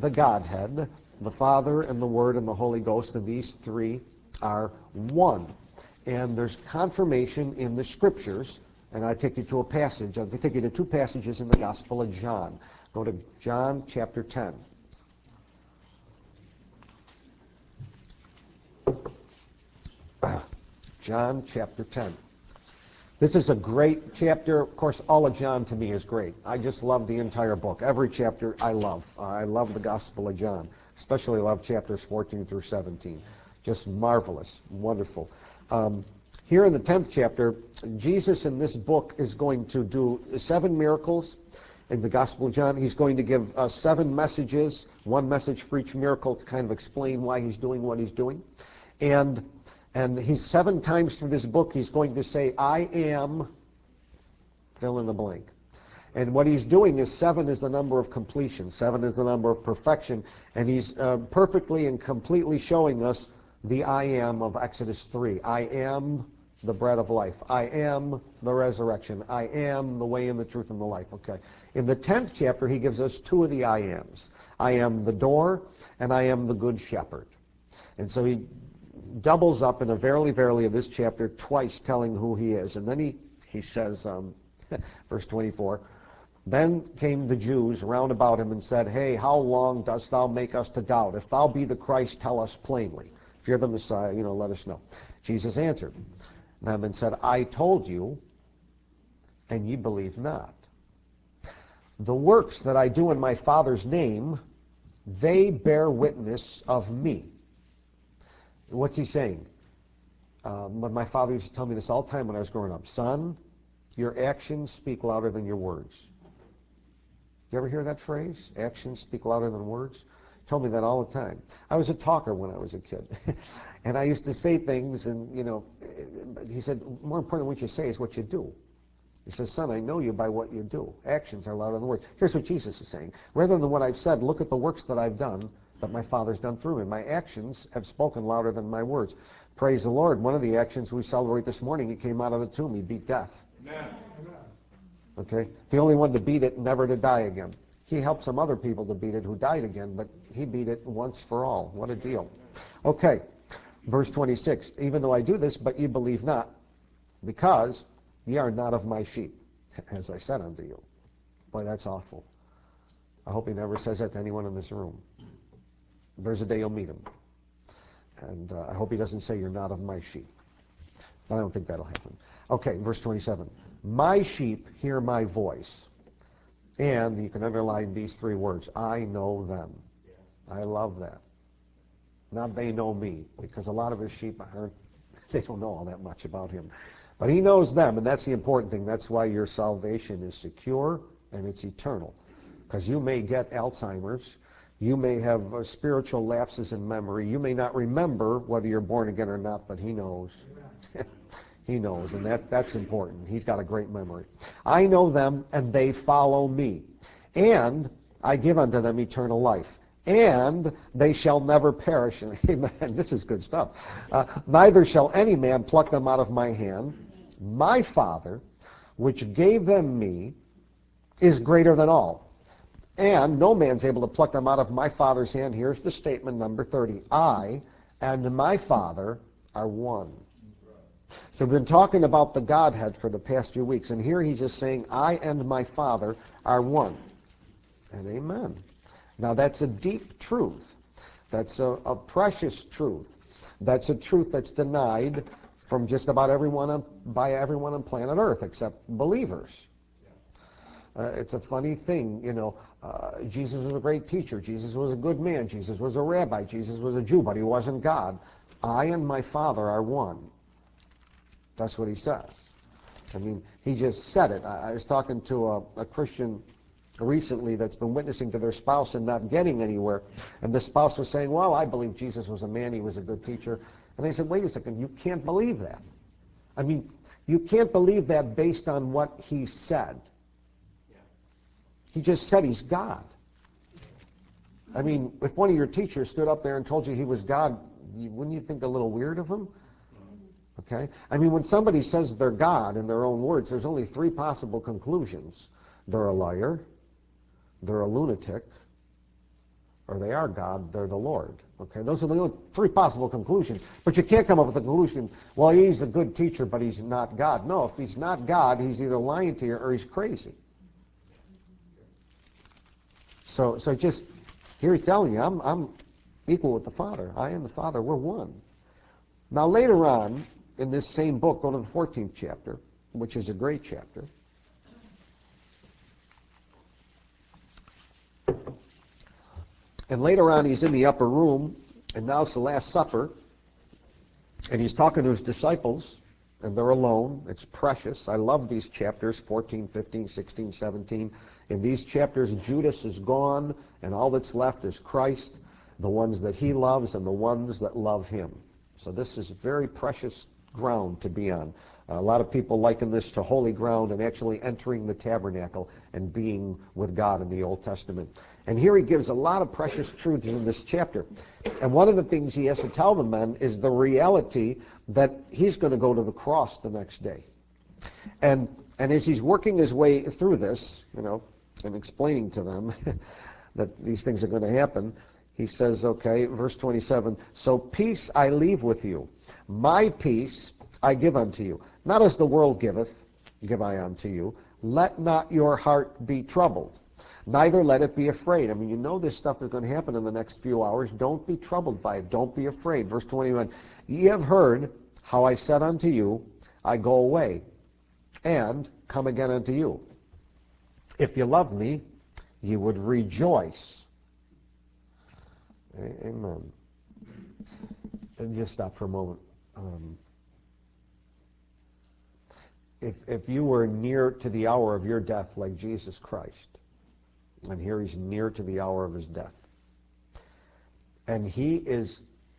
the Godhead, the Father and the Word and the Holy Ghost, and these three are one. And there's confirmation in the Scriptures, and I take you to a passage. I'll take you to two passages in the Gospel of John. Go to John chapter 10. John chapter 10. This is a great chapter. Of course, all of John to me is great. I just love the entire book. Every chapter I love. I love the Gospel of John. Especially love chapters 14 through 17. Just marvelous, wonderful. Here in the 10th chapter, Jesus in this book is going to do 7 miracles in the Gospel of John. He's going to give 7 messages, one message for each miracle to kind of explain why he's doing what he's doing. And he's 7 times through this book, he's going to say, I am, fill in the blank. And what he's doing is 7 is the number of completion. 7 is the number of perfection. And he's perfectly and completely showing us the I am of Exodus 3. I am the bread of life. I am the resurrection. I am the way and the truth and the life. Okay. In the 10th chapter, he gives us 2 of the I ams. I am the door, and I am the good shepherd. And so he doubles up in a verily, verily of this chapter twice telling who he is. And then he says, verse 24, then came the Jews round about him and said, hey, how long dost thou make us to doubt? If thou be the Christ, tell us plainly. If you're the Messiah, let us know. Jesus answered them and said, I told you, and ye believe not. The works that I do in my Father's name, they bear witness of me. What's he saying? My father used to tell me this all the time when I was growing up. Son, your actions speak louder than your words. You ever hear that phrase? Actions speak louder than words? He told me that all the time. I was a talker when I was a kid. And I used to say things, and, he said, more important than what you say is what you do. He says, son, I know you by what you do. Actions are louder than words. Here's what Jesus is saying. Rather than what I've said, look at the works that I've done, that my Father's done through me. My actions have spoken louder than my words. Praise the Lord. One of the actions we celebrate this morning, he came out of the tomb. He beat death. Amen. Okay? He only wanted to beat it, never to die again. He helped some other people to beat it who died again, but he beat it once for all. What a deal. Okay. Verse 26. Even though I do this, but ye believe not, because ye are not of my sheep, as I said unto you. Boy, that's awful. I hope he never says that to anyone in this room. There's a day you'll meet him. And I hope he doesn't say you're not of my sheep. But I don't think that'll happen. Okay, verse 27. My sheep hear my voice. And you can underline these 3 words. I know them. I love that. Not they know me. Because a lot of his sheep, they don't know all that much about him. But he knows them, and that's the important thing. That's why your salvation is secure and it's eternal. Because you may get Alzheimer's. You may have spiritual lapses in memory. You may not remember whether you're born again or not, but he knows. He knows, and that's important. He's got a great memory. I know them, and they follow me. And I give unto them eternal life. And they shall never perish. Amen. This is good stuff. Neither shall any man pluck them out of my hand. My Father, which gave them me, is greater than all. And no man's able to pluck them out of my Father's hand. Here's the statement, number 30. I and my Father are one. So we've been talking about the Godhead for the past few weeks. And here he's just saying, I and my Father are one. And amen. Now that's a deep truth. That's a precious truth. That's a truth that's denied from just about everyone by everyone on planet Earth except believers. It's a funny thing, Jesus was a great teacher. Jesus was a good man. Jesus was a rabbi. Jesus was a Jew, but he wasn't God. I and my Father are one. That's what he says. I mean, he just said it. I was talking to a Christian recently that's been witnessing to their spouse and not getting anywhere. And the spouse was saying, well, I believe Jesus was a man. He was a good teacher. And I said, wait a second. You can't believe that. I mean, you can't believe that based on what he said. He just said he's God. I mean, if one of your teachers stood up there and told you he was God, wouldn't you think a little weird of him? Okay? I mean, when somebody says they're God in their own words, there's only 3 possible conclusions. They're a liar, they're a lunatic, or they are God, they're the Lord. Okay, those are the only three possible conclusions. But you can't come up with a conclusion, well, he's a good teacher, but he's not God. No, if he's not God, he's either lying to you or he's crazy. So just, here he's telling you, I'm equal with the Father. I and the Father, we're one. Now later on, in this same book, go to the 14th chapter, which is a great chapter. And later on, he's in the upper room, and now it's the Last Supper, and he's talking to his disciples, and they're alone. It's precious. I love these chapters, 14, 15, 16, 17. In these chapters, Judas is gone, and all that's left is Christ, the ones that he loves and the ones that love him. So this is very precious ground to be on. A lot of people liken this to holy ground and actually entering the tabernacle and being with God in the Old Testament. And here he gives a lot of precious truths in this chapter. And one of the things he has to tell the men is the reality that he's going to go to the cross the next day. And as he's working his way through this, and explaining to them that these things are going to happen, he says, okay, verse 27, so peace I leave with you. My peace I give unto you. Not as the world giveth, give I unto you. Let not your heart be troubled, neither let it be afraid. I mean, you know this stuff is going to happen in the next few hours. Don't be troubled by it. Don't be afraid. Verse 21, ye have heard how I said unto you, I go away, and come again unto you. If you loved me, ye would rejoice. Amen. And just stop for a moment. If you were near to the hour of your death like Jesus Christ, and here he's near to the hour of his death, and he is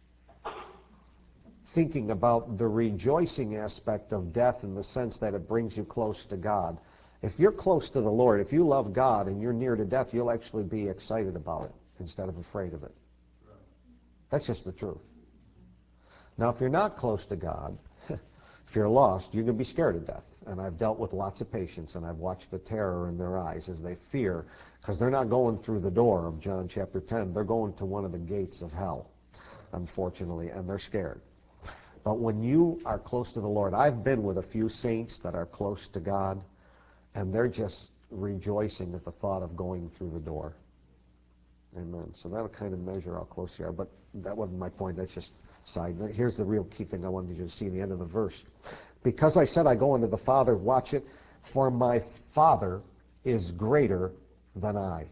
thinking about the rejoicing aspect of death in the sense that it brings you close to God. If you're close to the Lord, if you love God and you're near to death, you'll actually be excited about it instead of afraid of it. That's just the truth. Now, if you're not close to God, if you're lost, you're going to be scared of death. And I've dealt with lots of patients, and I've watched the terror in their eyes as they fear, because they're not going through the door of John chapter 10. They're going to one of the gates of hell, unfortunately, and they're scared. But when you are close to the Lord, I've been with a few saints that are close to God, and they're just rejoicing at the thought of going through the door. Amen. So that'll kind of measure how close you are. But that wasn't my point. That's just side. Here's the real key thing I wanted you to see in the end of the verse. Because I said I go unto the Father, watch it, for my Father is greater than I.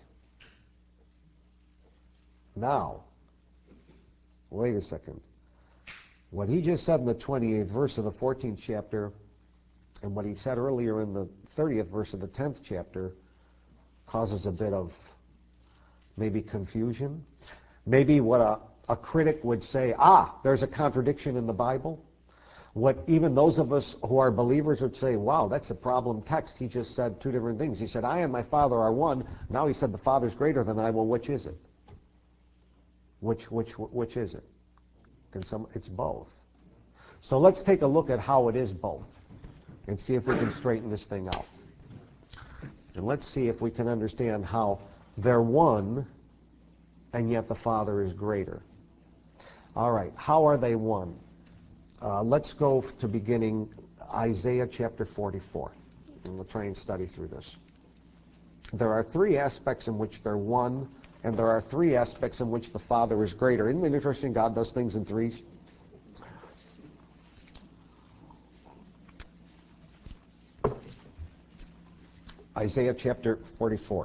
Now, wait a second. What he just said in the 28th verse of the 14th chapter and what he said earlier in the 30th verse of the 10th chapter causes a bit of maybe confusion. Maybe what a critic would say, there's a contradiction in the Bible. What even those of us who are believers would say, wow, that's a problem text. He just said two different things. He said, I and my Father are one. Now he said the Father's greater than I. Well, which is it? Which is it? It's both. So let's take a look at how it is both and see if we can straighten this thing out. And let's see if we can understand how they're one and yet the Father is greater. All right, how are they one? Let's go to beginning Isaiah chapter 44, and we'll try and study through this. There are three aspects in which they're one, and there are three aspects in which the Father is greater. Isn't it interesting God does things in threes? Isaiah chapter 44.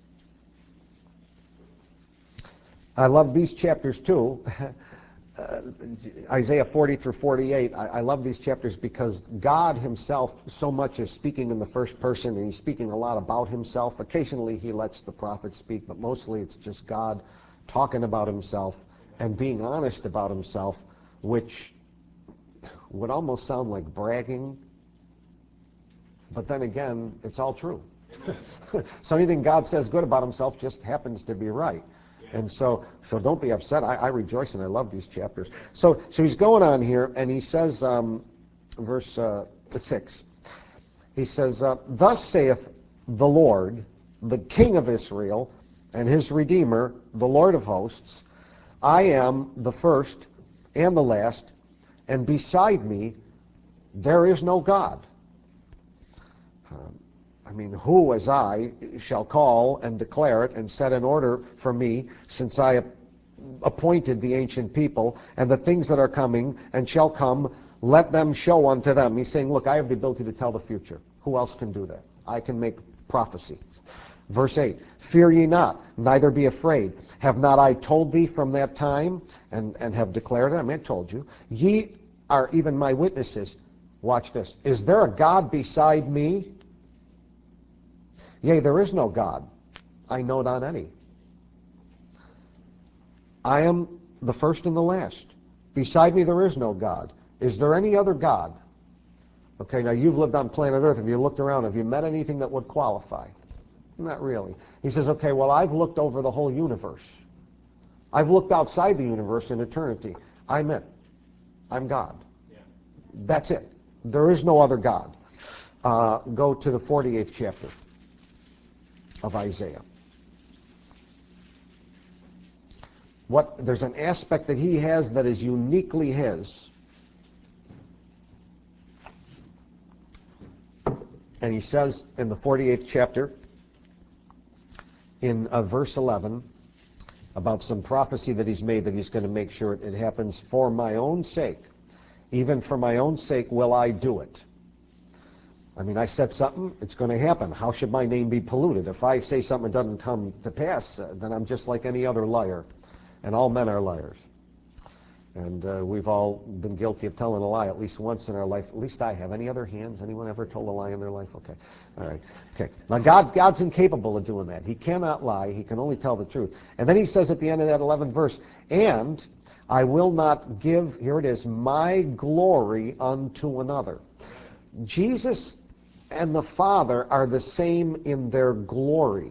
I love these chapters too. Isaiah 40 through 48, I love these chapters because God himself so much is speaking in the first person, and he's speaking a lot about himself. Occasionally he lets the prophet speak, but mostly it's just God talking about himself and being honest about himself, which would almost sound like bragging, but then again, it's all true. So anything God says good about himself just happens to be right. And so don't be upset. I rejoice and I love these chapters. So he's going on here, and he says, verse 6, he says, thus saith the Lord, the King of Israel, and his Redeemer, the Lord of hosts. I am the first and the last, and beside me there is no God. Who as I shall call and declare it and set in order for me, since I appointed the ancient people, and the things that are coming and shall come, let them show unto them. He's saying, look, I have the ability to tell the future. Who else can do that? I can make prophecy. Verse 8, fear ye not, neither be afraid. Have not I told thee from that time, and have declared it? I told you. Ye are even my witnesses. Watch this. Is there a God beside me? Yea, there is no God. I know not any. I am the first and the last. Beside me there is no God. Is there any other God? Okay, now you've lived on planet Earth. Have you looked around? Have you met anything that would qualify? Not really. He says, okay, well, I've looked over the whole universe. I've looked outside the universe in eternity. I'm it. I'm God. Yeah. That's it. There is no other God. Go to the 48th chapter of Isaiah. There's an aspect that he has that is uniquely his. And he says in the 48th chapter, in verse 11, about some prophecy that he's made, that he's going to make sure it happens for my own sake. Even for my own sake will I do it. I said something, it's going to happen. How should my name be polluted? If I say something that doesn't come to pass, then I'm just like any other liar. And all men are liars. And we've all been guilty of telling a lie at least once in our life. At least I have. Any other hands? Anyone ever told a lie in their life? Okay. All right. Okay. Now God's incapable of doing that. He cannot lie. He can only tell the truth. And then he says at the end of that 11th verse, and I will not give, here it is, my glory unto another. Jesus and the Father are the same in their glory.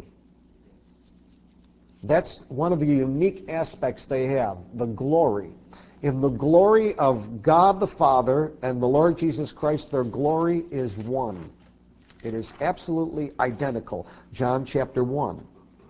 That's one of the unique aspects they have, the glory. In the glory of God the Father and the Lord Jesus Christ, their glory is one. It is absolutely identical. John chapter 1.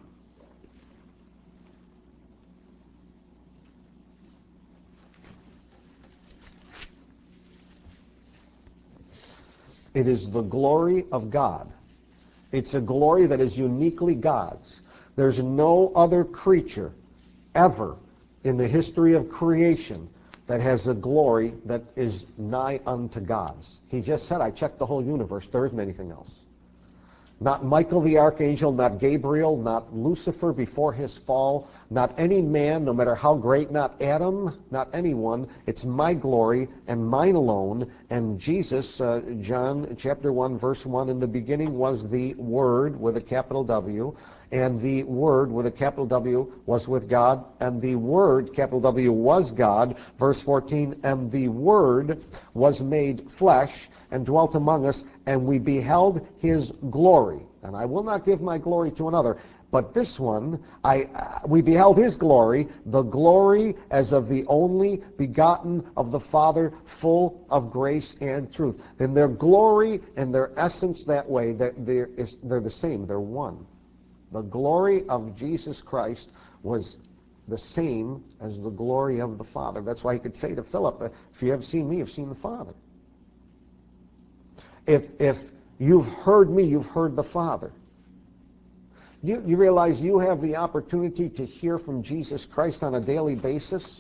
It is the glory of God. It's a glory that is uniquely God's. There's no other creature ever in the history of creation that has a glory that is nigh unto God's. He just said, I checked the whole universe. There isn't anything else. Not Michael the archangel, not Gabriel, not Lucifer before his fall, not any man, no matter how great, not Adam, not anyone. It's my glory and mine alone. And Jesus, John chapter 1, verse 1, in the beginning was the Word with a capital W, and the Word with a capital W was with God, and the Word, capital W, was God. Verse 14, and the Word was made flesh and dwelt among us, and we beheld his glory. And I will not give my glory to another, but this one, we beheld his glory, the glory as of the only begotten of the Father, full of grace and truth. In their glory and their essence that way, they're the same, they're one. The glory of Jesus Christ was the same as the glory of the Father. That's why he could say to Philip, if you have seen me, you've seen the Father. If you've heard me, you've heard the Father. You realize you have the opportunity to hear from Jesus Christ on a daily basis?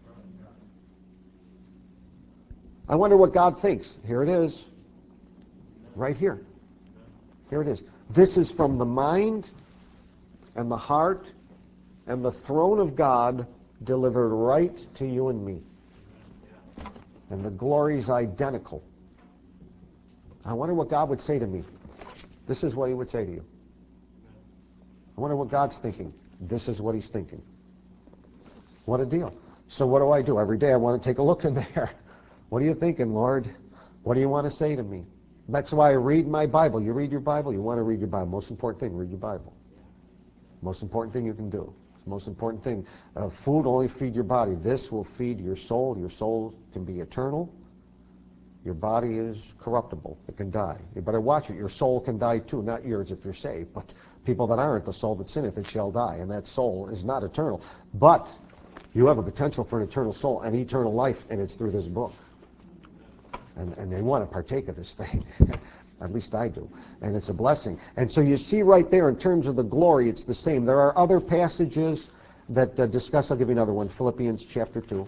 I wonder what God thinks. Here it is. Right here. Here it is. This is from the mind and the heart and the throne of God delivered right to you and me. And the glory is identical. I wonder what God would say to me. This is what he would say to you. I wonder what God's thinking. This is what he's thinking. What a deal. So what do? Every day I want to take a look in there. What are you thinking, Lord? What do you want to say to me? That's why I read my Bible. You read your Bible? You want to read your Bible. Most important thing, read your Bible. Most important thing you can do. Most important thing. Food only feed your body. This will feed your soul. Your soul can be eternal. Your body is corruptible. It can die. You better watch it. Your soul can die too. Not yours if you're saved, but People that aren't, the soul that sinneth, it shall die. And that soul is not eternal. But you have a potential for an eternal soul and eternal life, and it's through this book. And they want to partake of this thing. At least I do. And it's a blessing. And so you see right there, in terms of the glory, it's the same. There are other passages that discuss, I'll give you another one, Philippians chapter 2.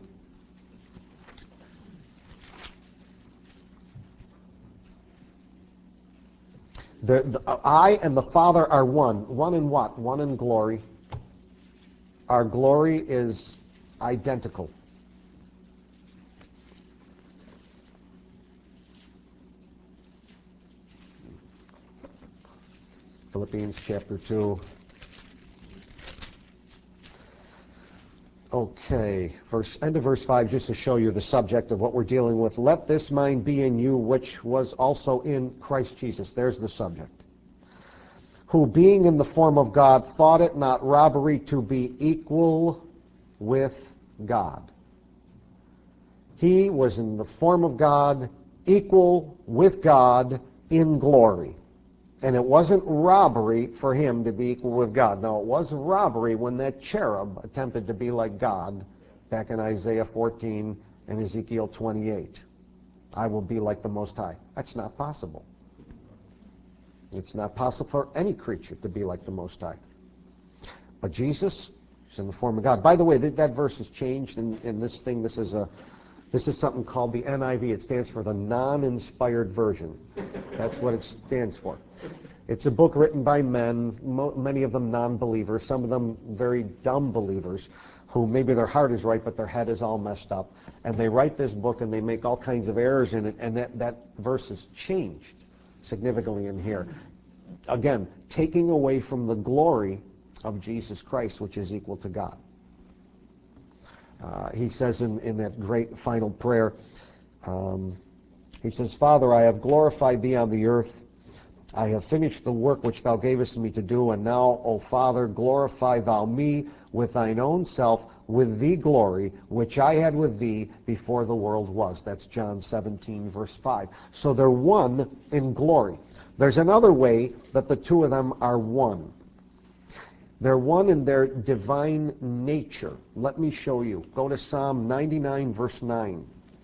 I and the Father are one. One in what? One in glory. Our glory is identical. Philippians chapter 2. Okay, end of verse 5, just to show you the subject of what we're dealing with. Let this mind be in you, which was also in Christ Jesus. There's the subject. Who, being in the form of God, thought it not robbery to be equal with God. He was in the form of God, equal with God in glory. And it wasn't robbery for him to be equal with God. No, it was robbery when that cherub attempted to be like God back in Isaiah 14 and Ezekiel 28. I will be like the Most High. That's not possible. It's not possible for any creature to be like the Most High. But Jesus is in the form of God. By the way, that verse has changed in this thing. This is something called the NIV. It stands for the non-inspired version. That's what it stands for. It's a book written by men, many of them non-believers, some of them very dumb believers, who maybe their heart is right, but their head is all messed up. And they write this book, and they make all kinds of errors in it, and that verse is changed significantly in here. Again, taking away from the glory of Jesus Christ, which is equal to God. He says in that great final prayer, he says, Father, I have glorified thee on the earth. I have finished the work which thou gavest me to do, and now, O Father, glorify thou me with thine own self, with thee glory, which I had with thee before the world was. That's John 17, verse 5. So they're one in glory. There's another way that the two of them are one. They're one in their divine nature. Let me show you. Go to Psalm 99, verse 9.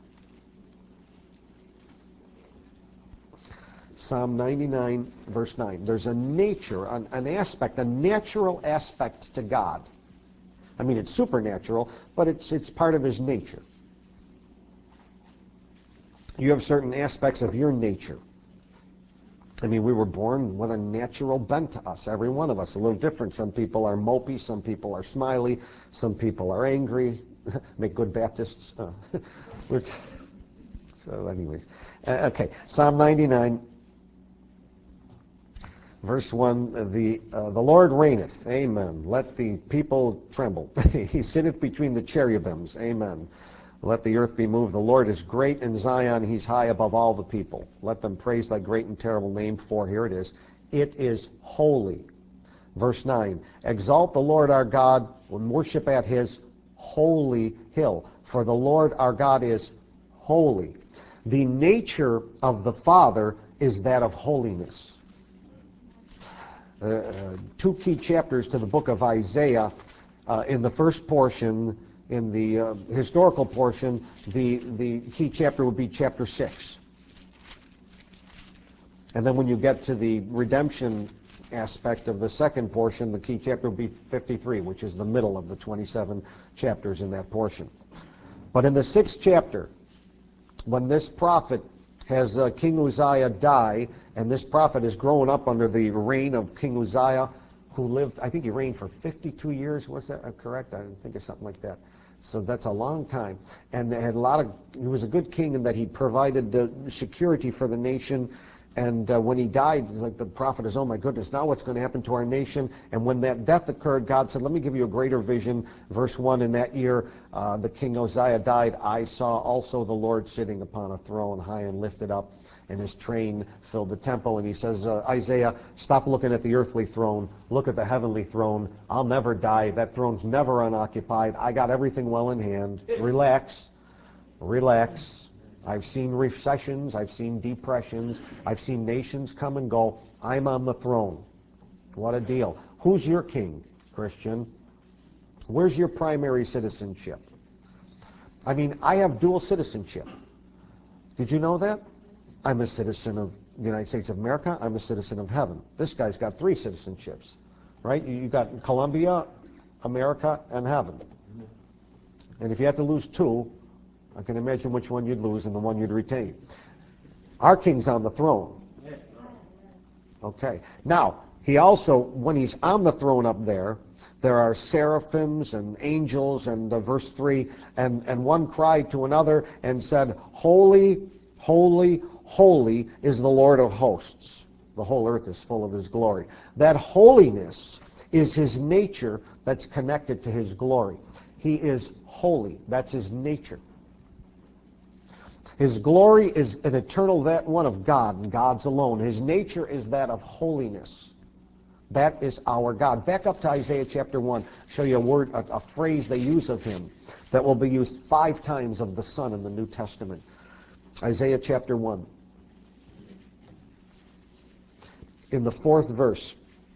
Psalm 99, verse 9. There's a nature, an aspect, a natural aspect to God. I mean, it's supernatural, but it's part of his nature. You have certain aspects of your nature. I mean, we were born with a natural bent to us, every one of us, a little different. Some people are mopey, some people are smiley, some people are angry. Make good Baptists. So anyways, okay, Psalm 99, verse 1, the Lord reigneth, amen. Let the people tremble. He sitteth between the cherubims, amen. Let the earth be moved. The Lord is great in Zion. He's high above all the people. Let them praise thy great and terrible name, for here it is holy. Verse 9, exalt the Lord our God and worship at his holy hill, for the Lord our God is holy. The nature of the Father is that of holiness. Two key chapters to the book of Isaiah. In the first portion, in the historical portion, the key chapter would be chapter 6. And then when you get to the redemption aspect of the second portion, the key chapter would be 53, which is the middle of the 27 chapters in that portion. But in the 6th chapter, when this prophet has King Uzziah die, and this prophet is growing up under the reign of King Uzziah, who lived, I think he reigned for 52 years, was that correct? I think it's something like that. So that's a long time. And they had he was a good king in that he provided security for the nation. And when he died, like the prophet is, oh my goodness, now what's going to happen to our nation? And when that death occurred, God said, let me give you a greater vision. Verse 1, in that year, the king Uzziah died. I saw also the Lord sitting upon a throne, high and lifted up, and his train filled the temple. And he says, Isaiah, stop looking at the earthly throne. Look at the heavenly throne. I'll never die. That throne's never unoccupied. I got everything well in hand. Relax. Relax. I've seen recessions. I've seen depressions. I've seen nations come and go. I'm on the throne. What a deal. Who's your king, Christian? Where's your primary citizenship? I mean, I have dual citizenship. Did you know that? I'm a citizen of the United States of America. I'm a citizen of heaven. This guy's got 3 citizenships, right? You got Colombia, America, and heaven. And if you had to lose 2, I can imagine which one you'd lose and the one you'd retain. Our king's on the throne. Okay. Now, he also, when he's on the throne up there, there are seraphims and angels, and verse 3, and one cried to another and said, Holy, holy, holy is the Lord of hosts. The whole earth is full of his glory. That holiness is his nature that's connected to his glory. He is holy. That's his nature. His glory is an eternal that one of God, and God's alone. His nature is that of holiness. That is our God. Back up to Isaiah chapter 1. Show you a word, a phrase they use of him that will be used 5 times of the Son in the New Testament. Isaiah chapter 1. In the 4th verse,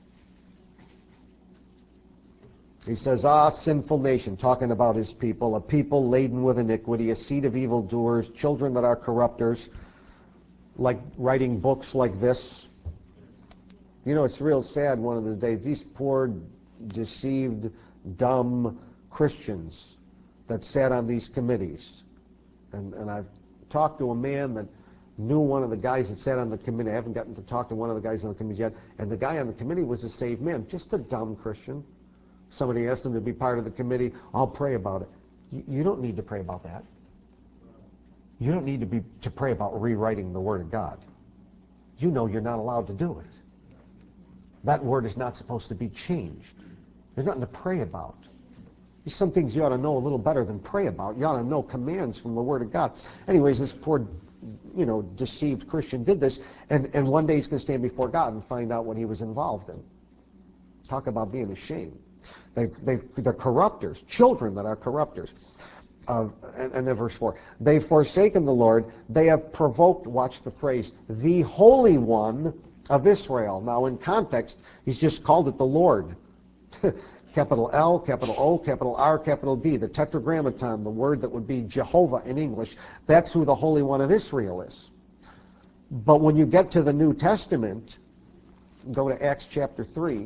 he says, Ah, sinful nation, talking about his people, a people laden with iniquity, a seed of evildoers, children that are corrupters, like writing books like this. You know, it's real sad one of the days. These poor, deceived, dumb Christians that sat on these committees. And I've talked to a man that knew one of the guys that sat on the committee. I haven't gotten to talk to one of the guys on the committee yet. And the guy on the committee was a saved man, just a dumb Christian. Somebody asked him to be part of the committee. I'll pray about it. You don't need to pray about that. You don't need to pray about rewriting the Word of God. You know you're not allowed to do it. That word is not supposed to be changed. There's nothing to pray about. There's some things you ought to know a little better than pray about. You ought to know commands from the Word of God. Anyways, this poor, deceived Christian did this, and one day he's going to stand before God and find out what he was involved in. Talk about being ashamed. They're corrupters, children that are corrupters. And then verse 4, they've forsaken the Lord, they have provoked, watch the phrase, the Holy One of Israel. Now in context, he's just called it the Lord. Capital L, capital O, capital R, capital D, the tetragrammaton, the word that would be Jehovah in English. That's who the Holy One of Israel is. But when you get to the New Testament, go to Acts chapter 3,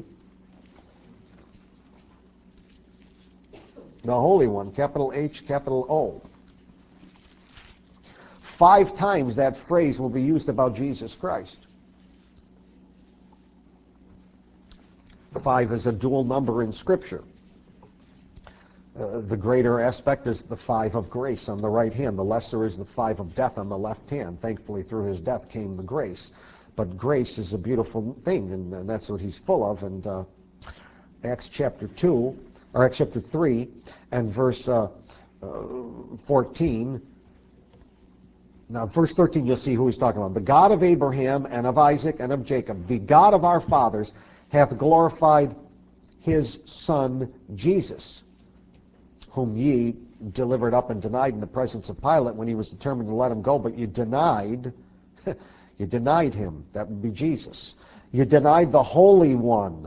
the Holy One, capital H, capital O. 5 times that phrase will be used about Jesus Christ. 5 is a dual number in Scripture. The greater aspect is the 5 of grace on the right hand. The lesser is the 5 of death on the left hand. Thankfully, through his death came the grace. But grace is a beautiful thing, and that's what he's full of. And Acts chapter 2, or Acts chapter 3, and verse 14. Now, verse 13, you'll see who he's talking about. The God of Abraham and of Isaac and of Jacob, the God of our fathers, hath glorified his Son Jesus, whom ye delivered up and denied in the presence of Pilate when he was determined to let him go. But you denied him. That would be Jesus. You denied the Holy One.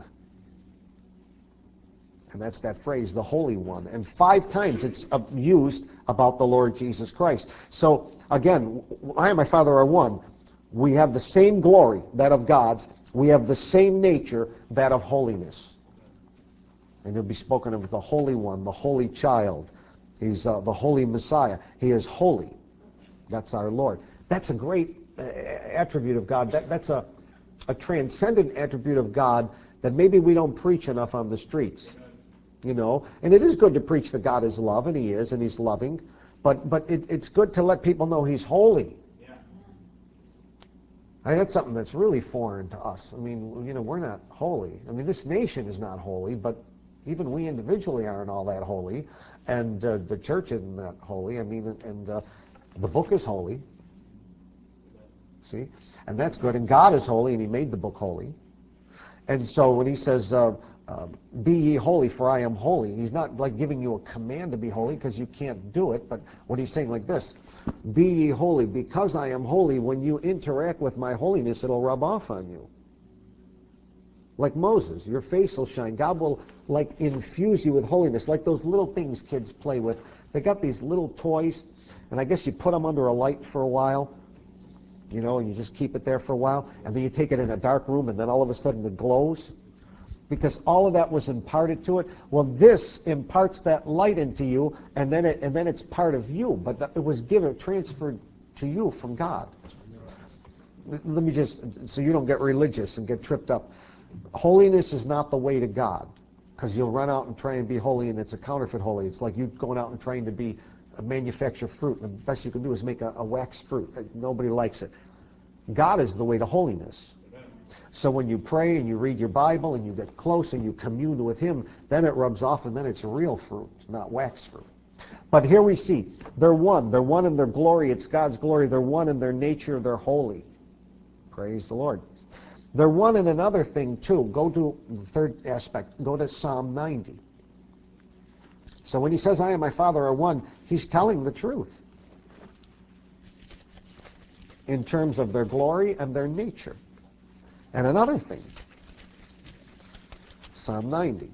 And that's that phrase, the Holy One. And 5 times it's used about the Lord Jesus Christ. So, again, I and my Father are one. We have the same glory, that of God's. We have the same nature, that of holiness. And he'll be spoken of the Holy One, the Holy Child. He's the Holy Messiah. He is holy. That's our Lord. That's a great attribute of God. That's a transcendent attribute of God that maybe we don't preach enough on the streets. And it is good to preach that God is love, and he is, and he's loving. But it's good to let people know he's holy. That's something that's really foreign to us. I mean, we're not holy. I mean, this nation is not holy, but even we individually aren't all that holy. And the church isn't that holy. I mean, and the book is holy. See? And that's good. And God is holy, and he made the book holy. And so when he says, be ye holy, for I am holy, he's not like giving you a command to be holy, because you can't do it. But what he's saying like this, be ye holy, because I am holy. When you interact with my holiness, it'll rub off on you. like Moses. Your face will shine. God will like infuse you with holiness, like those little things kids play with. They got these little toys, and I guess you put them under a light for a while, and you just keep it there for a while, and then you take it in a dark room, and then all of a sudden it glows, because all of that was imparted to it. Well, this imparts that light into you, and then it's part of you, but it was transferred to you from God. Let me just, so you don't get religious and get tripped up. Holiness is not the way to God, because you'll run out and try and be holy, and it's a counterfeit holy. It's like you going out and trying to manufacture fruit, and the best you can do is make a wax fruit. Nobody likes it. God is the way to holiness. So when you pray and you read your Bible and you get close and you commune with Him, then it rubs off, and then it's real fruit, not wax fruit. But here we see, they're one. They're one in their glory. It's God's glory. They're one in their nature. They're holy. Praise the Lord. They're one in another thing, too. Go to the third aspect. Go to Psalm 90. So when he says, I and my Father are one, he's telling the truth in terms of their glory and their nature. And another thing, Psalm 90.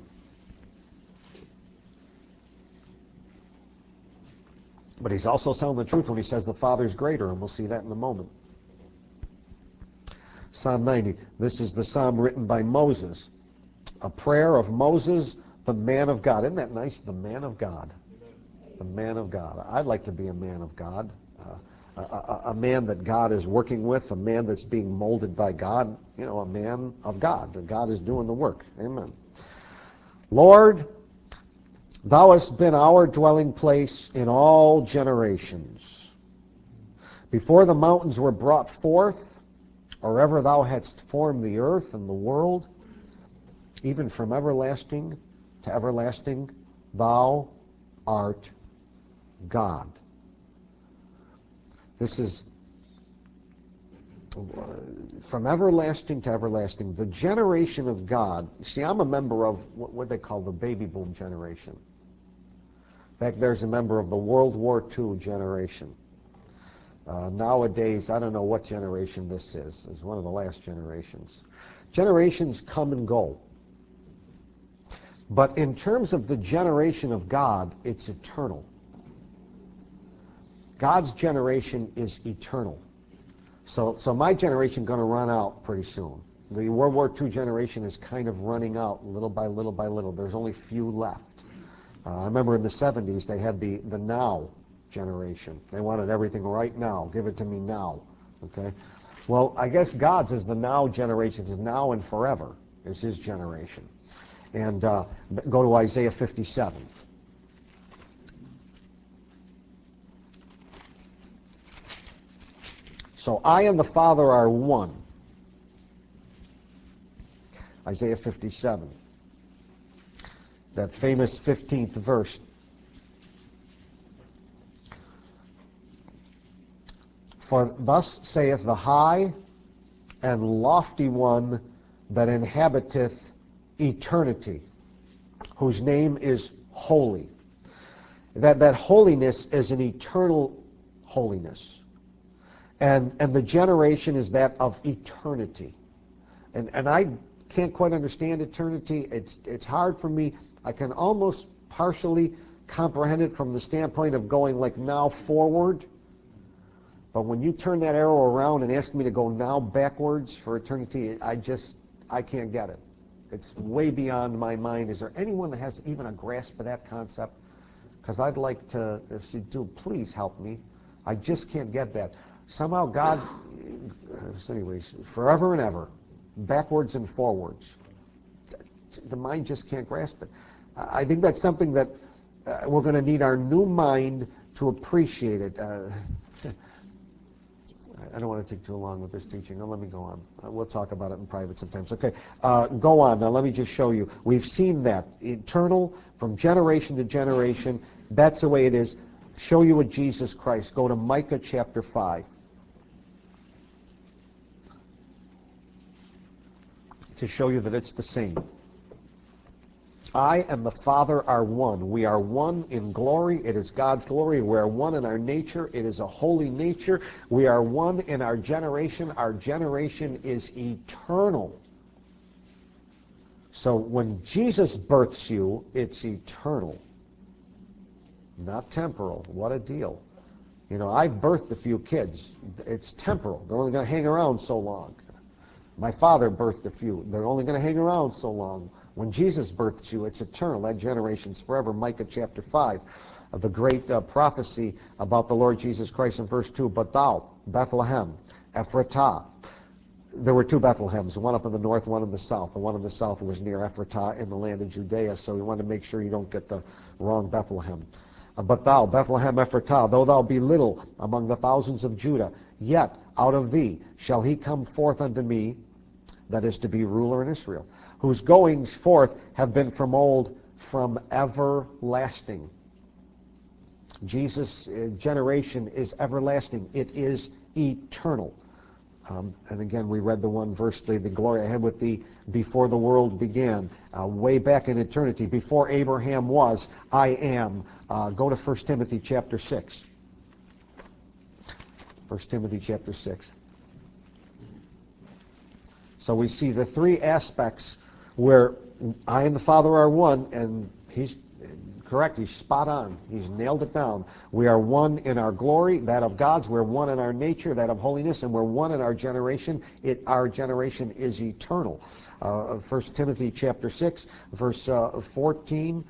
But he's also telling the truth when he says the Father's greater, and we'll see that in a moment. Psalm 90. This is the psalm written by Moses. A prayer of Moses, the man of God. Isn't that nice? The man of God. The man of God. I'd like to be a man of God. A man that God is working with, a man that's being molded by God, a man of God. That God is doing the work. Amen. Lord, Thou hast been our dwelling place in all generations. Before the mountains were brought forth, or ever Thou hadst formed the earth and the world, even from everlasting to everlasting, Thou art God. This is from everlasting to everlasting. The generation of God. See, I'm a member of what they call the baby boom generation. In fact, there's a member of the World War II generation. Nowadays, I don't know what generation this is. It's one of the last generations. Generations come and go. But in terms of the generation of God, it's eternal. God's generation is eternal. So my generation is going to run out pretty soon. The World War II generation is kind of running out little by little by little. There's only few left. I remember in the 70s they had the now generation. They wanted everything right now. Give it to me now. Okay? Well, I guess God's is the now generation. Is now and forever is His generation. And go to Isaiah 57. So I and the Father are one. Isaiah 57. That famous 15th verse. For thus saith the high and lofty one that inhabiteth eternity, whose name is holy. That holiness is an eternal holiness. And the generation is that of eternity. And I can't quite understand eternity. It's hard for me. I can almost partially comprehend it from the standpoint of going like now forward. But when you turn that arrow around and ask me to go now backwards for eternity, I can't get it. It's way beyond my mind. Is there anyone that has even a grasp of that concept? Because I'd like to, if you do, please help me. I just can't get that. Somehow God, anyways, forever and ever, backwards and forwards. The mind just can't grasp it. I think that's something that we're going to need our new mind to appreciate it. I don't want to take too long with this teaching. Now let me go on. We'll talk about it in private sometimes. Okay, go on. Now let me just show you. We've seen that. Eternal, from generation to generation. That's the way it is. Show you with Jesus Christ. Go to Micah chapter 5. To show you that it's the same. I and the Father are one. We are one in glory. It is God's glory. We are one in our nature. It is a holy nature. We are one in our generation. Our generation is eternal. So when Jesus births you, it's eternal, not temporal. What a deal. You know, I've birthed a few kids. It's temporal. They're only going to hang around so long. My father birthed a few. They're only going to hang around so long. When Jesus births you, it's eternal. That generation's forever. Micah chapter 5, the great prophecy about the Lord Jesus Christ in verse 2. But thou, Bethlehem, Ephratah. There were two Bethlehems, one up in the north, one in the south. The one in the south was near Ephratah in the land of Judea, so we want to make sure you don't get the wrong Bethlehem. But thou, Bethlehem Ephratah, though thou be little among the thousands of Judah, yet out of thee shall he come forth unto me, that is to be ruler in Israel, whose goings forth have been from old, from everlasting. Jesus' generation is everlasting. It is eternal. And again, we read the one verse, the glory I had with thee before the world began, way back in eternity. Before Abraham was, I am. Go to 1 Timothy chapter 6. 1 Timothy chapter 6. So we see the three aspects where I and the Father are one, and he's correct. He's spot on. He's nailed it down. We are one in our glory, that of God's. We're one in our nature, that of holiness, and we're one in our generation. Our generation is eternal. 1 Timothy chapter 6, verse 14.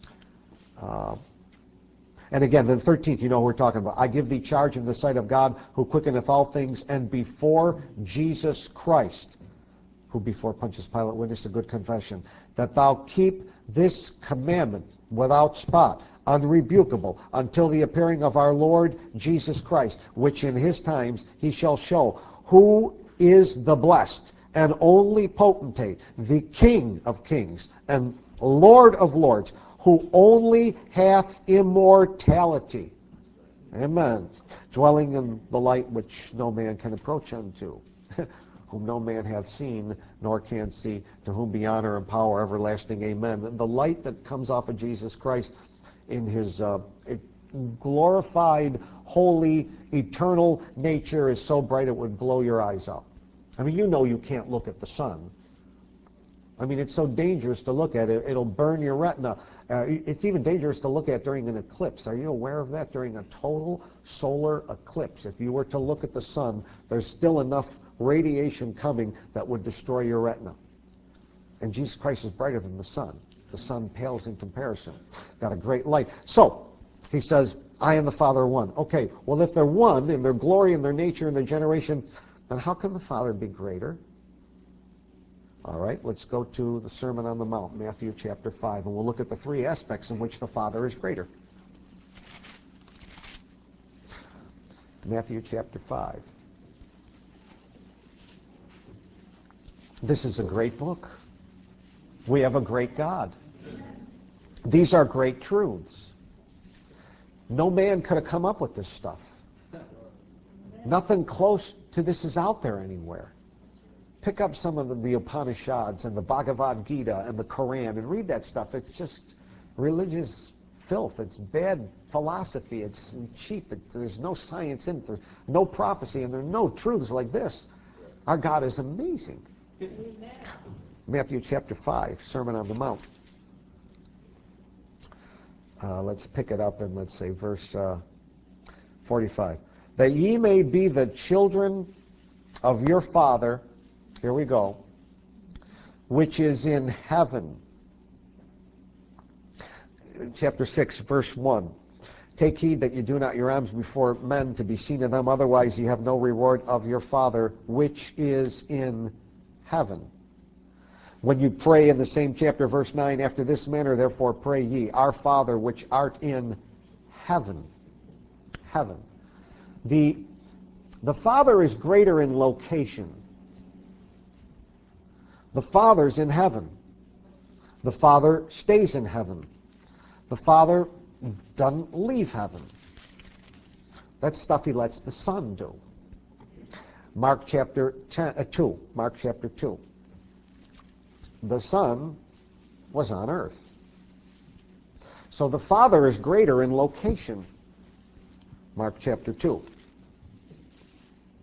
And again, the 13th, you know what we're talking about. I give thee charge in the sight of God, who quickeneth all things, and before Jesus Christ, who before Pontius Pilate witnessed a good confession, that thou keep this commandment without spot, unrebukable, until the appearing of our Lord Jesus Christ, which in his times he shall show, who is the blessed and only potentate, the King of kings and Lord of lords, who only hath immortality. Amen. Dwelling in the light which no man can approach unto. Whom no man hath seen, nor can see, to whom be honor and power everlasting. Amen. And the light that comes off of Jesus Christ in his glorified, holy, eternal nature is so bright it would blow your eyes out. I mean, you know you can't look at the sun. I mean, it's so dangerous to look at it. It'll burn your retina. It's even dangerous to look at during an eclipse. Are you aware of that? During a total solar eclipse, if you were to look at the sun, there's still enough radiation coming that would destroy your retina. And Jesus Christ is brighter than the sun. The sun pales in comparison. Got a great light. So, he says, I and the Father are one. Okay, well, if they're one in their glory and their nature and their generation, then how can the Father be greater? All right, let's go to the Sermon on the Mount, Matthew chapter 5, and we'll look at the three aspects in which the Father is greater. Matthew chapter 5. This is a great book. We have a great God. These are great truths. No man could have come up with this stuff. Nothing close to this is out there anywhere. Pick up some of the Upanishads and the Bhagavad Gita and the Quran and read that stuff. It's just religious filth. It's bad philosophy. It's cheap. There's no science in it. There's no prophecy, and there are no truths like this. Our God is amazing. Amen. Matthew chapter 5, Sermon on the Mount. Let's pick it up and let's say verse 45. That ye may be the children of your Father, here we go, which is in heaven. Chapter 6, verse 1. Take heed that you do not your alms before men to be seen of them, otherwise ye have no reward of your Father, which is in heaven. When you pray in the same chapter, verse 9, after this manner, therefore pray ye, Our Father which art in heaven. Heaven. The Father is greater in location. The Father's in heaven. The Father stays in heaven. The Father doesn't leave heaven. That's stuff he lets the Son do. Mark chapter 2. Mark chapter 2. The Son was on earth. So the Father is greater in location. Mark chapter 2.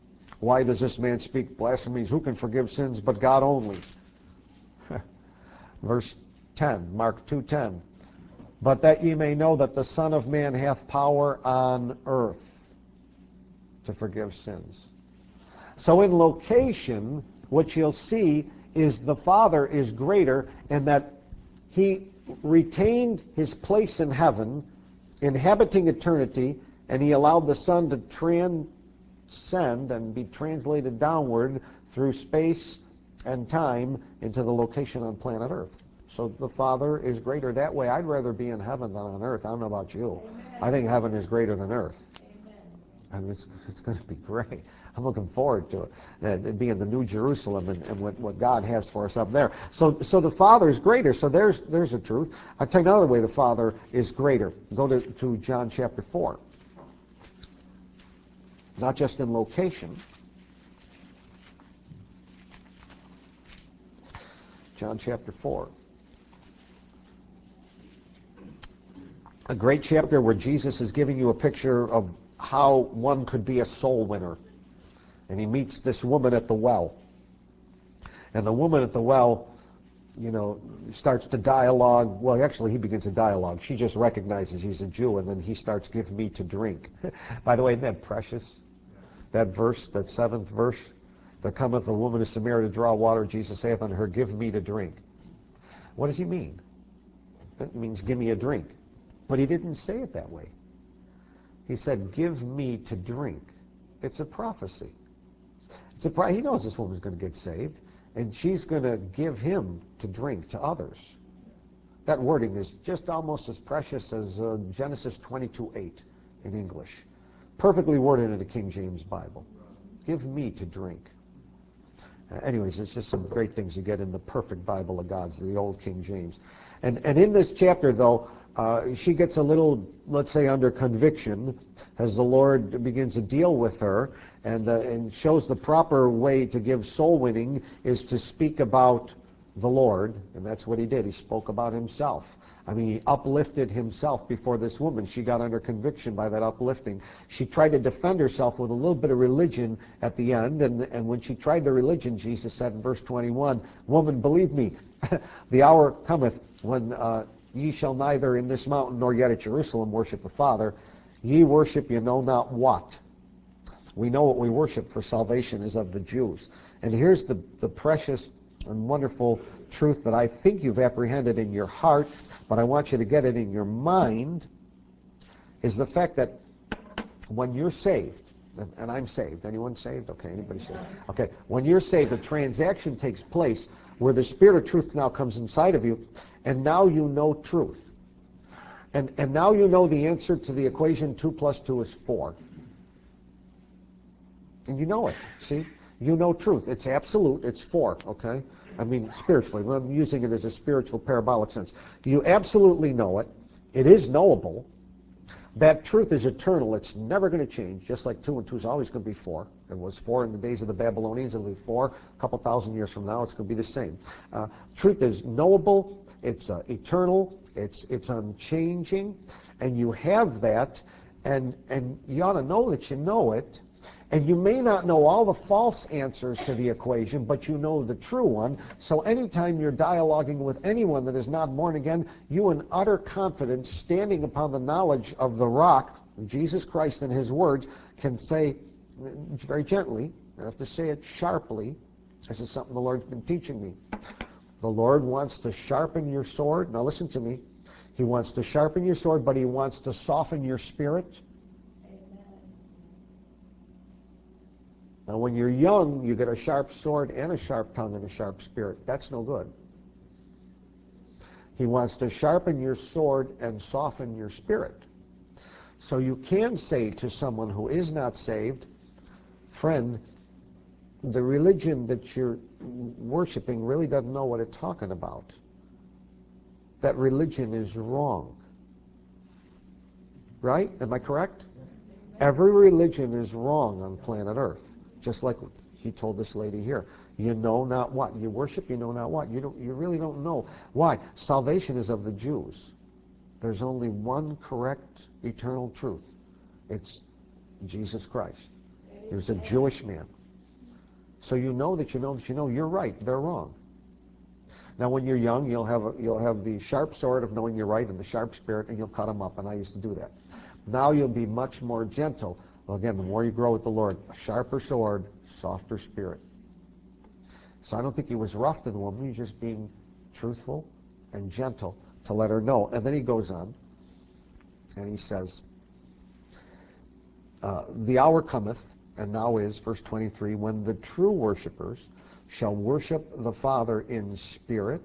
Why does this man speak blasphemies? Who can forgive sins but God only? Verse 10, Mark 2:10. But that ye may know that the Son of Man hath power on earth to forgive sins. So in location, what you'll see is the Father is greater, and that he retained his place in heaven, inhabiting eternity, and he allowed the Son to transcend and be translated downward through space and time into the location on planet Earth. So the Father is greater that way. I'd rather be in heaven than on earth. I don't know about you. Amen. I think heaven is greater than earth. Amen. And it's going to be great. I'm looking forward to it, being the New Jerusalem and what God has for us up there. So the Father is greater. So there's a truth. I'll tell you another way the Father is greater. Go to John chapter 4. Not just in location. John chapter 4. A great chapter where Jesus is giving you a picture of how one could be a soul winner. And he meets this woman at the well. And the woman at the well, starts to dialogue. Well, actually, he begins a dialogue. She just recognizes he's a Jew, and then he starts, give me to drink. By the way, isn't that precious? That verse, that 7th verse. There cometh a woman of Samaria to draw water. Jesus saith unto her, give me to drink. What does he mean? It means give me a drink. But he didn't say it that way. He said, give me to drink. It's a prophecy. He knows this woman's going to get saved, and she's going to give him to drink to others. That wording is just almost as precious as Genesis 22:8 in English. Perfectly worded in the King James Bible. Give me to drink. Anyways, it's just some great things you get in the perfect Bible of God's, the old King James. And in this chapter, though, she gets a little, let's say, under conviction as the Lord begins to deal with her and shows the proper way to give soul winning is to speak about the Lord, and that's what he did. He spoke about himself. I mean, he uplifted himself before this woman. She got under conviction by that uplifting. She tried to defend herself with a little bit of religion at the end, and when she tried the religion, Jesus said in verse 21, woman, believe me, the hour cometh when ye shall neither in this mountain nor yet at Jerusalem worship the Father. Ye worship you know not what. We know what we worship, for salvation is of the Jews. And here's the precious and wonderful truth that I think you've apprehended in your heart, but I want you to get it in your mind, is the fact that when you're saved, and I'm saved. Anyone saved? Okay, anybody saved? Okay, when you're saved, a transaction takes place where the Spirit of truth now comes inside of you, and now you know truth. And now you know the answer to the equation 2 plus 2 is 4. And you know it, see? You know truth. It's absolute. It's 4, okay? I mean, spiritually. I'm using it as a spiritual parabolic sense. You absolutely know it. It is knowable. That truth is eternal. It's never going to change, just like 2 and 2 is always going to be 4. It was 4 in the days of the Babylonians. It'll be 4 a couple thousand years from now. It's going to be the same. Truth is knowable. It's eternal. It's unchanging. And you have that, and you ought to know that you know it. And you may not know all the false answers to the equation, but you know the true one. So anytime you're dialoguing with anyone that is not born again, you in utter confidence, standing upon the knowledge of the rock, Jesus Christ and his words, can say very gently, I have to say it sharply, this is something the Lord's been teaching me. The Lord wants to sharpen your sword. Now listen to me. He wants to sharpen your sword, but he wants to soften your spirit. Now, when you're young, you get a sharp sword and a sharp tongue and a sharp spirit. That's no good. He wants to sharpen your sword and soften your spirit. So you can say to someone who is not saved, friend, the religion that you're worshiping really doesn't know what it's talking about. That religion is wrong. Right? Am I correct? Every religion is wrong on planet Earth. Just like he told this lady here. You know not what. You worship, you know not what. You really don't know. Why? Salvation is of the Jews. There's only one correct eternal truth. It's Jesus Christ. He was a Jewish man. So you know that you know that you know you're right. They're wrong. Now, when you're young, you'll have the sharp sword of knowing you're right and the sharp spirit, and you'll cut them up, and I used to do that. Now you'll be much more gentle. Well, again, the more you grow with the Lord, a sharper sword, softer spirit. So I don't think he was rough to the woman. He was just being truthful and gentle to let her know. And then he goes on, and he says, the hour cometh, and now is, verse 23, when the true worshipers shall worship the Father in spirit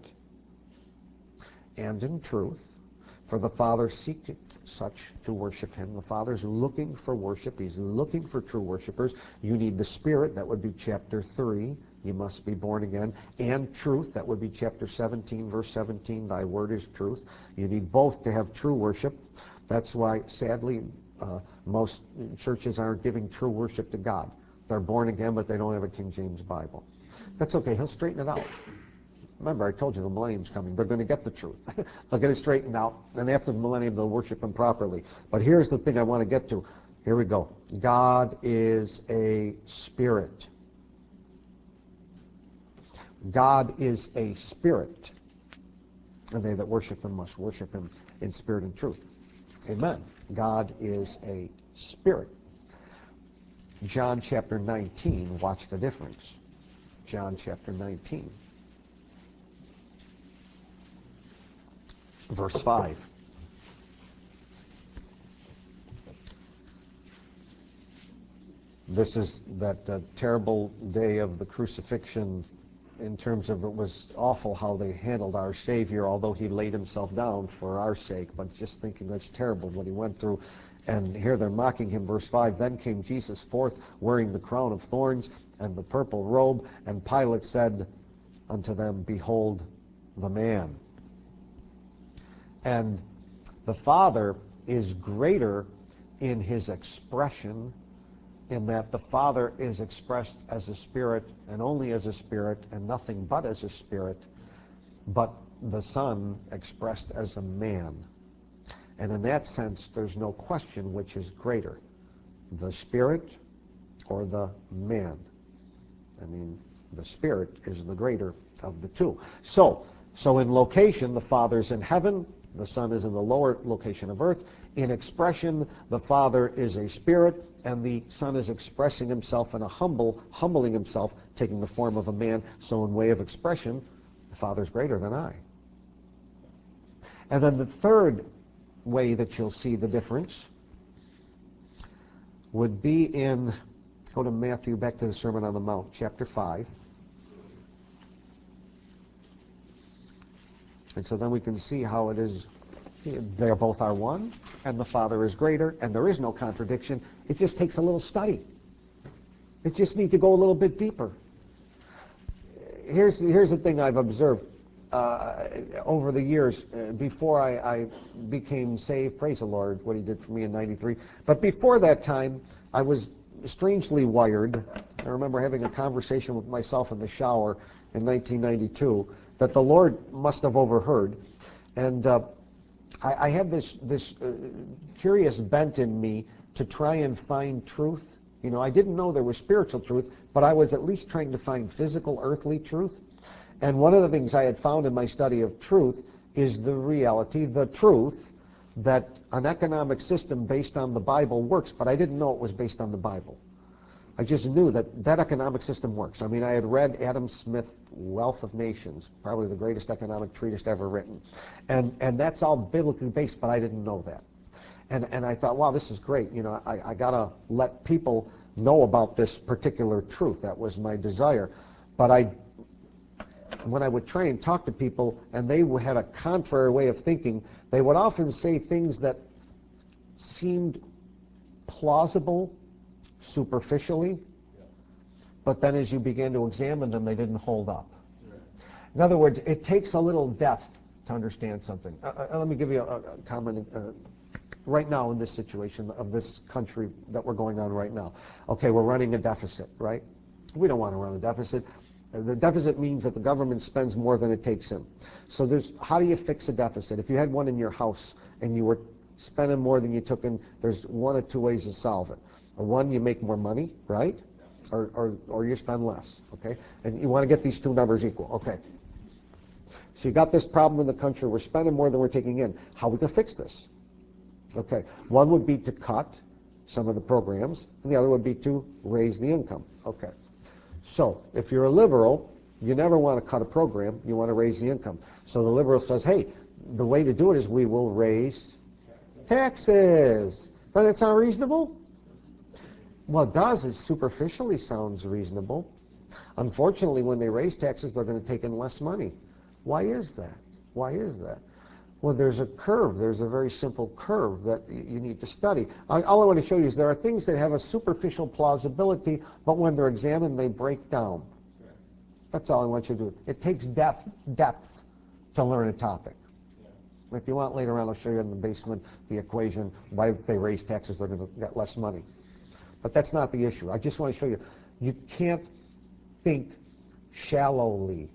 and in truth, for the Father seeketh such to worship him. The Father's looking for worship. He's looking for true worshipers. You need the Spirit. That would be chapter 3. You must be born again. And truth. That would be chapter 17, verse 17. Thy word is truth. You need both to have true worship. That's why, sadly, most churches aren't giving true worship to God. They're born again, but they don't have a King James Bible. That's okay. He'll straighten it out. Remember, I told you the millennium's coming. They're going to get the truth. They'll get it straightened out, and after the millennium, they'll worship him properly. But here's the thing I want to get to. Here we go. God is a spirit. God is a spirit. And they that worship him must worship him in spirit and truth. Amen. God is a spirit. John chapter 19, watch the difference. John chapter 19. Verse 5. This is that terrible day of the crucifixion, in terms of it was awful how they handled our Savior, although he laid himself down for our sake. But just thinking that's terrible what he went through. And here they're mocking him. Verse 5, then came Jesus forth, wearing the crown of thorns and the purple robe. And Pilate said unto them, behold the man. And the Father is greater in his expression, in that the Father is expressed as a spirit and only as a spirit and nothing but as a spirit, but the Son expressed as a man. And in that sense, there's no question which is greater, the spirit or the man. I mean, the spirit is the greater of the two. So in location, the Father's in heaven, the Son is in the lower location of earth. In expression, the Father is a spirit, and the Son is expressing himself in a humbling himself, taking the form of a man. So in way of expression, the Father's greater than I. And then the third way that you'll see the difference would be in, go to Matthew, back to the Sermon on the Mount, chapter 5. And so then we can see how it is. They both are one, and the Father is greater, and there is no contradiction. It just takes a little study. It just needs to go a little bit deeper. Here's the thing I've observed over the years, before I became saved, praise the Lord, what he did for me in 93. But before that time, I was strangely wired. I remember having a conversation with myself in the shower in 1992 that the Lord must have overheard. And I had this curious bent in me to try and find truth. You know, I didn't know there was spiritual truth, but I was at least trying to find physical, earthly truth. And one of the things I had found in my study of truth is the reality, the truth, that an economic system based on the Bible works, but I didn't know it was based on the Bible. I just knew that that economic system works. I mean, I had read Adam Smith, Wealth of Nations, probably the greatest economic treatise ever written. And that's all biblically based, but I didn't know that. And I thought, wow, this is great. You know, I got to let people know about this particular truth. That was my desire. But when I would try and talk to people, and they had a contrary way of thinking, they would often say things that seemed plausible superficially, but then as you began to examine them, they didn't hold up. In other words, it takes a little depth to understand something. Let me give you a comment right now in this situation of this country that we're going on right now. Okay, we're running a deficit, right? We don't want to run a deficit. The deficit means that the government spends more than it takes in. So how do you fix a deficit? If you had one in your house and you were spending more than you took in, there's one or two ways to solve it. One, you make more money, right? Or you spend less, okay? And you want to get these two numbers equal, okay? So you got this problem in the country. We're spending more than we're taking in. How are we going to fix this? Okay. One would be to cut some of the programs, and the other would be to raise the income. Okay. So if you're a liberal, you never want to cut a program. You want to raise the income. So the liberal says, hey, the way to do it is we will raise taxes. Does that sound reasonable? Well, it does. It superficially sounds reasonable. Unfortunately, when they raise taxes, they're going to take in less money. Why is that? Why is that? Well, there's a curve. There's a very simple curve that you need to study. All I want to show you is there are things that have a superficial plausibility, but when they're examined, they break down. That's all I want you to do. It takes depth to learn a topic. If you want, later on, I'll show you in the basement the equation why if they raise taxes, they're going to get less money. But that's not the issue. I just want to show you, you can't think shallowly.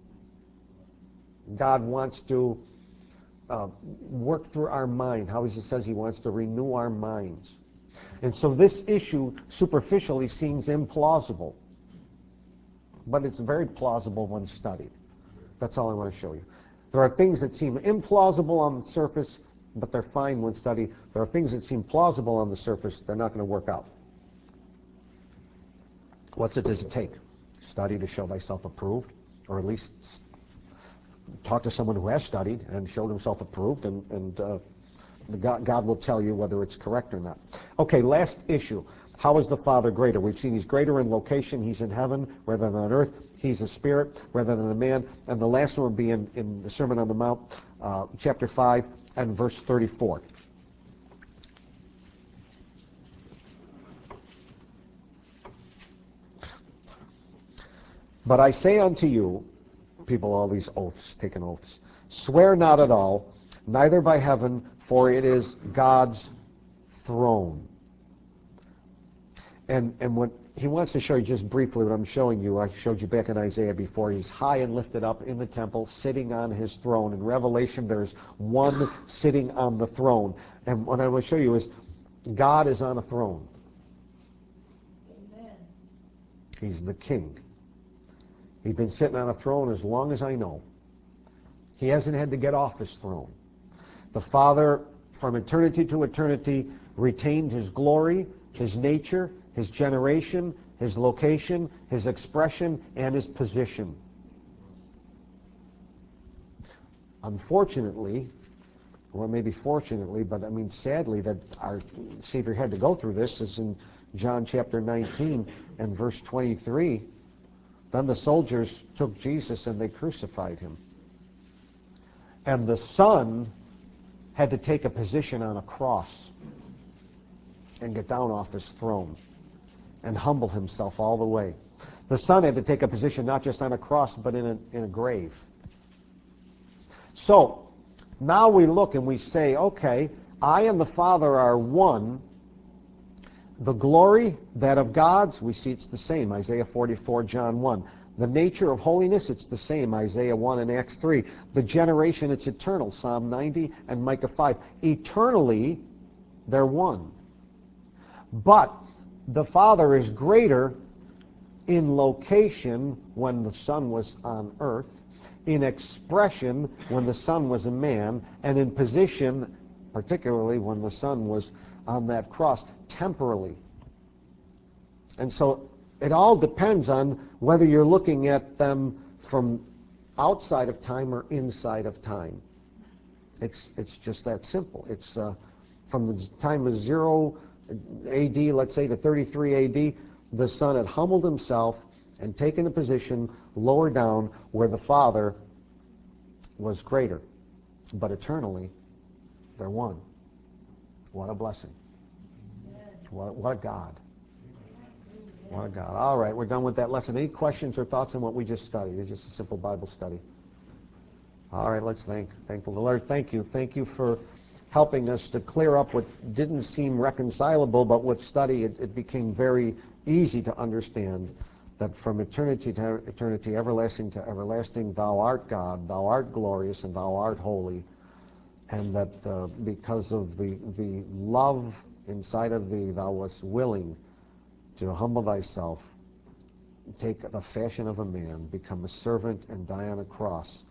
God wants to work through our mind. How he says he wants to renew our minds. And so this issue superficially seems implausible. But it's very plausible when studied. That's all I want to show you. There are things that seem implausible on the surface, but they're fine when studied. There are things that seem plausible on the surface, they're not going to work out. What's it does it take? Study to show thyself approved, or at least talk to someone who has studied and showed himself approved, and God will tell you whether it's correct or not. Okay, last issue. How is the Father greater? We've seen he's greater in location. He's in heaven rather than on earth. He's a spirit rather than a man. And the last one will be in the Sermon on the Mount, chapter 5 and verse 34. But I say unto you, people, all these oaths, taking oaths, swear not at all, neither by heaven, for it is God's throne. And what he wants to show you just briefly what I'm showing you, I showed you back in Isaiah before, he's high and lifted up in the temple, sitting on his throne. In Revelation, there's one sitting on the throne. And what I want to show you is God is on a throne. Amen. He's the king. He's been sitting on a throne as long as I know. He hasn't had to get off his throne. The Father, from eternity to eternity, retained his glory, his nature, his generation, his location, his expression, and his position. Unfortunately, or maybe fortunately, but I mean sadly that our Savior had to go through this, is in John chapter 19 and verse 23. Then the soldiers took Jesus and they crucified him. And the Son had to take a position on a cross and get down off his throne and humble himself all the way. The Son had to take a position not just on a cross, but in a grave. So, now we look and we say, okay, I and the Father are one. The glory, that of God's, we see it's the same, Isaiah 44, John 1. The nature of holiness, it's the same, Isaiah 1 and Acts 3. The generation, it's eternal, Psalm 90 and Micah 5. Eternally, they're one. But the Father is greater in location when the Son was on earth, in expression when the Son was a man, and in position, particularly when the Son was on that cross, temporally. And so it all depends on whether you're looking at them from outside of time or inside of time. It's just that simple. It's from the time of 0 AD, let's say, to 33 AD, the Son had humbled himself and taken a position lower down where the Father was greater. But eternally, they're one. What a blessing. What a God. What a God. All right, we're done with that lesson. Any questions or thoughts on what we just studied? It's just a simple Bible study. All right, let's thank the Lord. Thank you. Thank you for helping us to clear up what didn't seem reconcilable, but with study it became very easy to understand that from eternity to eternity, everlasting to everlasting, thou art God, thou art glorious, and thou art holy. And that because of the love inside of thee, thou wast willing to humble thyself, take the fashion of a man, become a servant, and die on a cross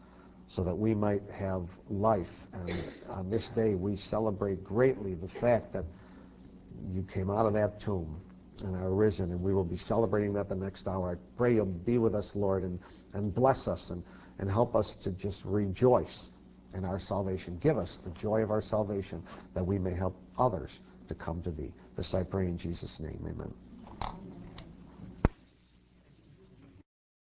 so that we might have life. And on this day, we celebrate greatly the fact that you came out of that tomb and are risen, and we will be celebrating that the next hour. I pray you'll be with us, Lord, and bless us and help us to just rejoice in our salvation. Give us the joy of our salvation that we may help others to come to thee. This I pray in Jesus' name. Amen.